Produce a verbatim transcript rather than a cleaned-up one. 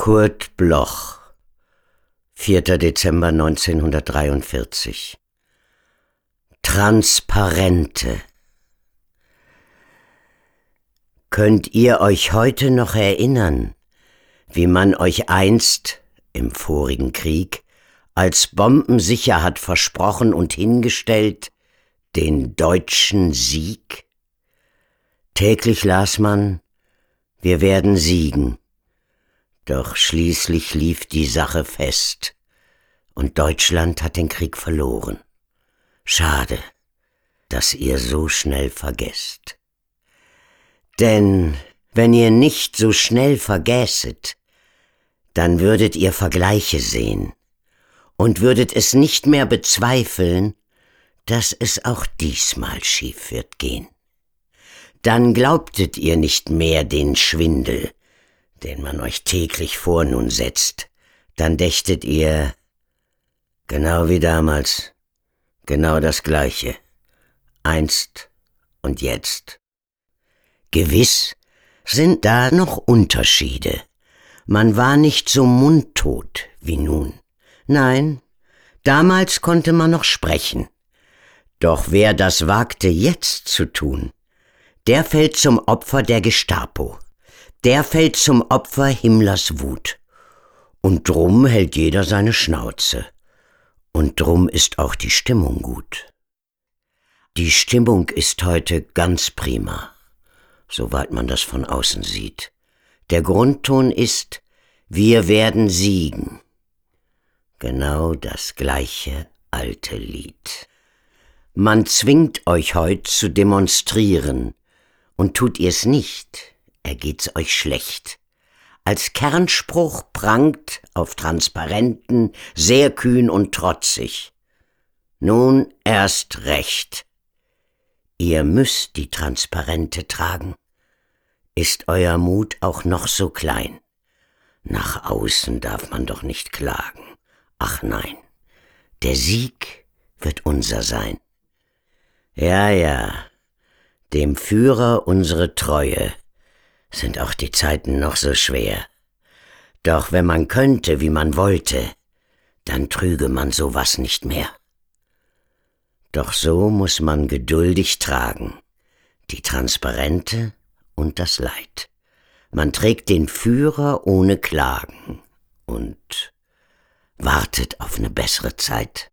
Kurt Bloch, vierter Dezember neunzehnhundertdreiundvierzig. Transparente. Könnt ihr euch heute noch erinnern, wie man euch einst im vorigen Krieg als bombensicher hat versprochen und hingestellt, den deutschen Sieg? Täglich las man, wir werden siegen. Doch schließlich lief die Sache fest und Deutschland hat den Krieg verloren. Schade, dass ihr so schnell vergesst. Denn wenn ihr nicht so schnell vergäßet, dann würdet ihr Vergleiche sehen und würdet es nicht mehr bezweifeln, dass es auch diesmal schief wird gehen. Dann glaubtet ihr nicht mehr den Schwindel, den man euch täglich vor nun setzt. Dann dächtet ihr, genau wie damals, genau das Gleiche, einst und jetzt. Gewiss sind da noch Unterschiede. Man war nicht so mundtot wie nun. Nein, damals konnte man noch sprechen. Doch wer das wagte, jetzt zu tun, der fällt zum Opfer der Gestapo. Der fällt zum Opfer Himmlers Wut. Und drum hält jeder seine Schnauze. Und drum ist auch die Stimmung gut. Die Stimmung ist heute ganz prima, soweit man das von außen sieht. Der Grundton ist, wir werden siegen. Genau das gleiche alte Lied. Man zwingt euch heut zu demonstrieren, und tut ihr's nicht, ergeht's euch schlecht. Als Kernspruch prangt auf Transparenten sehr kühn und trotzig. Nun erst recht. Ihr müsst die Transparente tragen. Ist euer Mut auch noch so klein? Nach außen darf man doch nicht klagen. Ach nein, der Sieg wird unser sein. Ja, ja, dem Führer unsere Treue, sind auch die Zeiten noch so schwer. Doch wenn man könnte, wie man wollte, dann trüge man sowas nicht mehr. Doch so muss man geduldig tragen, die Transparente und das Leid. Man trägt den Führer ohne Klagen und wartet auf eine bessere Zeit.